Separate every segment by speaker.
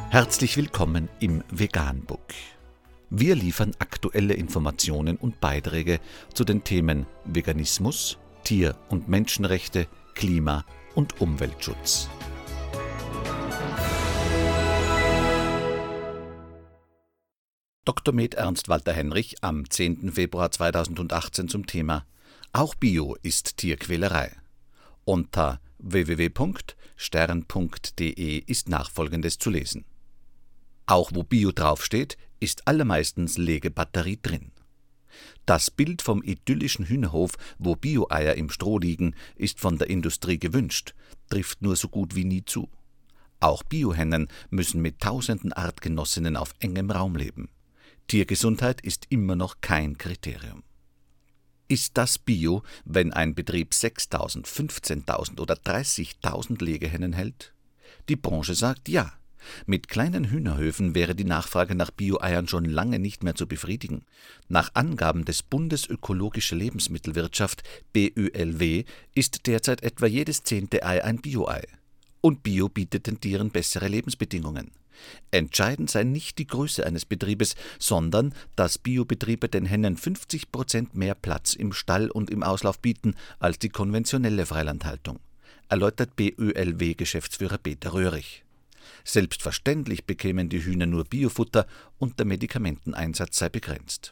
Speaker 1: Herzlich willkommen im Veganbook. Wir liefern aktuelle Informationen und Beiträge zu den Themen Veganismus, Tier- und Menschenrechte, Klima- und Umweltschutz. Dr. Med Ernst Walter Henrich am 10. Februar 2018 zum Thema Auch Bio ist Tierquälerei. Unter www.stern.de ist Nachfolgendes zu lesen. Auch wo Bio draufsteht, ist allermeistens Legebatterie drin. Das Bild vom idyllischen Hühnerhof, wo Bio-Eier im Stroh liegen, ist von der Industrie gewünscht, trifft nur so gut wie nie zu. Auch Biohennen müssen mit tausenden Artgenossinnen auf engem Raum leben. Tiergesundheit ist immer noch kein Kriterium. Ist das Bio, wenn ein Betrieb 6.000, 15.000 oder 30.000 Legehennen hält? Die Branche sagt ja. Mit kleinen Hühnerhöfen wäre die Nachfrage nach Bio-Eiern schon lange nicht mehr zu befriedigen. Nach Angaben des Bundes Ökologische Lebensmittelwirtschaft BÖLW ist derzeit etwa jedes 10. Ei ein Bio-Ei. Und Bio bietet den Tieren bessere Lebensbedingungen. Entscheidend sei nicht die Größe eines Betriebes, sondern dass Biobetriebe den Hennen 50% mehr Platz im Stall und im Auslauf bieten als die konventionelle Freilandhaltung, erläutert BÖLW-Geschäftsführer Peter Röhrig. Selbstverständlich bekämen die Hühner nur Biofutter und der Medikamenteneinsatz sei begrenzt.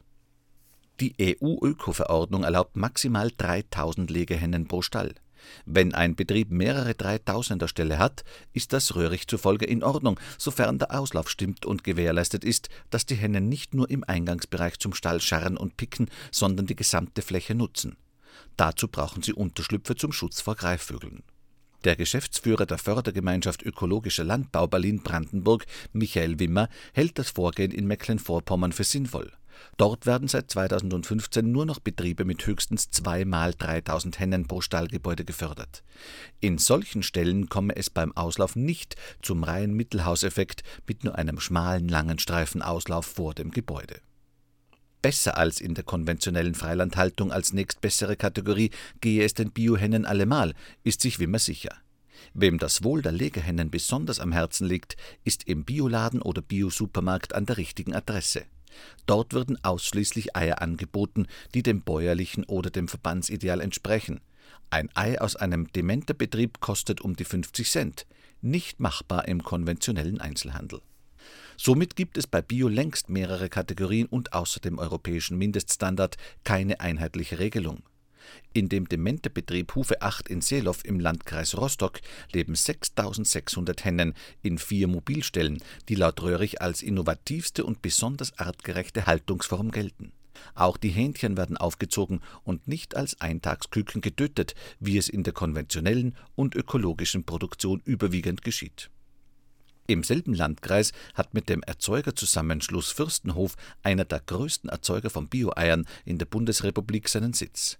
Speaker 1: Die EU-Öko-Verordnung erlaubt maximal 3.000 Legehennen pro Stall. Wenn ein Betrieb mehrere 3.000er Ställe hat, ist das Röhrig zufolge in Ordnung, sofern der Auslauf stimmt und gewährleistet ist, dass die Hennen nicht nur im Eingangsbereich zum Stall scharren und picken, sondern die gesamte Fläche nutzen. Dazu brauchen sie Unterschlüpfe zum Schutz vor Greifvögeln. Der Geschäftsführer der Fördergemeinschaft Ökologischer Landbau Berlin-Brandenburg, Michael Wimmer, hält das Vorgehen in Mecklenburg-Vorpommern für sinnvoll. Dort werden seit 2015 nur noch Betriebe mit höchstens 2 mal 3.000 Hennen pro Stallgebäude gefördert. In solchen Stellen komme es beim Auslauf nicht zum reinen Mittelhauseffekt mit nur einem schmalen, langen Streifen Auslauf vor dem Gebäude. Besser als in der konventionellen Freilandhaltung als nächstbessere Kategorie gehe es den Biohennen allemal, ist sich Wimmer sicher. Wem das Wohl der Legehennen besonders am Herzen liegt, ist im Bioladen oder Biosupermarkt an der richtigen Adresse. Dort werden ausschließlich Eier angeboten, die dem bäuerlichen oder dem Verbandsideal entsprechen. Ein Ei aus einem Dementerbetrieb kostet um die 50 Cent, nicht machbar im konventionellen Einzelhandel. Somit gibt es bei Bio längst mehrere Kategorien und außer dem europäischen Mindeststandard keine einheitliche Regelung. In dem Dementerbetrieb Hufe 8 in Seelow im Landkreis Rostock leben 6.600 Hennen in 4 Mobilstellen, die laut Röhrig als innovativste und besonders artgerechte Haltungsform gelten. Auch die Hähnchen werden aufgezogen und nicht als Eintagsküken getötet, wie es in der konventionellen und ökologischen Produktion überwiegend geschieht. Im selben Landkreis hat mit dem Erzeugerzusammenschluss Fürstenhof einer der größten Erzeuger von Bio-Eiern in der Bundesrepublik seinen Sitz.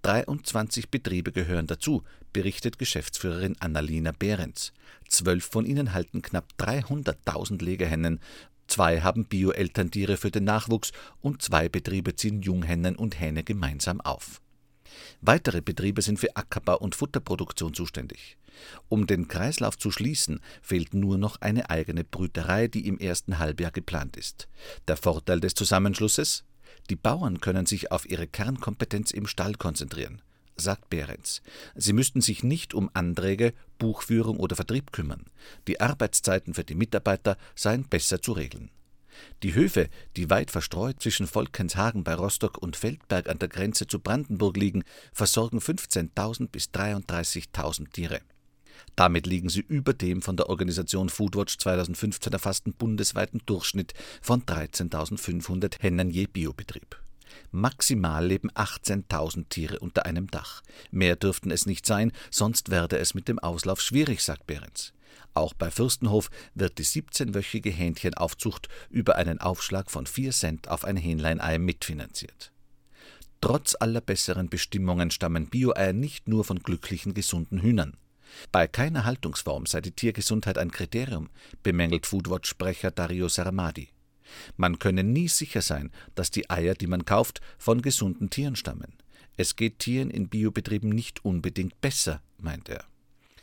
Speaker 1: 23 Betriebe gehören dazu, berichtet Geschäftsführerin Annalena Behrens. 12 von ihnen halten knapp 300.000 Legehennen, 2 haben Bio-Elterntiere für den Nachwuchs und 2 Betriebe ziehen Junghennen und Hähne gemeinsam auf. Weitere Betriebe sind für Ackerbau und Futterproduktion zuständig. Um den Kreislauf zu schließen, fehlt nur noch eine eigene Brüterei, die im ersten Halbjahr geplant ist. Der Vorteil des Zusammenschlusses? Die Bauern können sich auf ihre Kernkompetenz im Stall konzentrieren, sagt Behrens. Sie müssten sich nicht um Anträge, Buchführung oder Vertrieb kümmern. Die Arbeitszeiten für die Mitarbeiter seien besser zu regeln. Die Höfe, die weit verstreut zwischen Volkenshagen bei Rostock und Feldberg an der Grenze zu Brandenburg liegen, versorgen 15.000 bis 33.000 Tiere. Damit liegen sie über dem von der Organisation Foodwatch 2015 erfassten bundesweiten Durchschnitt von 13.500 Hennen je Biobetrieb. Maximal leben 18.000 Tiere unter einem Dach. Mehr dürften es nicht sein, sonst werde es mit dem Auslauf schwierig, sagt Behrens. Auch bei Fürstenhof wird die 17-wöchige Hähnchenaufzucht über einen Aufschlag von 4 Cent auf ein Hähnleinei mitfinanziert. Trotz aller besseren Bestimmungen stammen Bio-Eier nicht nur von glücklichen, gesunden Hühnern. Bei keiner Haltungsform sei die Tiergesundheit ein Kriterium, bemängelt Foodwatch-Sprecher Dario Sarmadi. Man könne nie sicher sein, dass die Eier, die man kauft, von gesunden Tieren stammen. Es geht Tieren in Biobetrieben nicht unbedingt besser, meint er.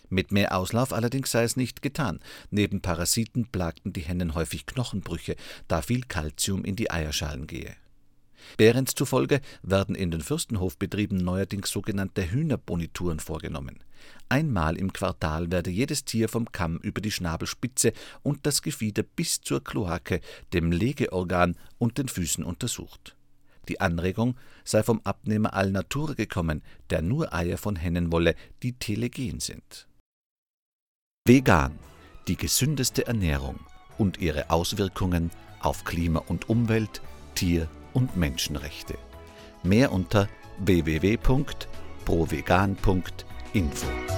Speaker 1: Mit mehr Auslauf allerdings sei es nicht getan. Neben Parasiten plagten die Hennen häufig Knochenbrüche, da viel Kalzium in die Eierschalen gehe. Behrens zufolge werden in den Fürstenhofbetrieben neuerdings sogenannte Hühnerbonituren vorgenommen. Einmal im Quartal werde jedes Tier vom Kamm über die Schnabelspitze und das Gefieder bis zur Kloake, dem Legeorgan und den Füßen untersucht. Die Anregung sei vom Abnehmer Alnatur gekommen, der nur Eier von Hennen wolle, die telegen sind. Vegan, die gesündeste Ernährung und ihre Auswirkungen auf Klima und Umwelt, Tier- und Menschenrechte. Mehr unter www.provegan.info.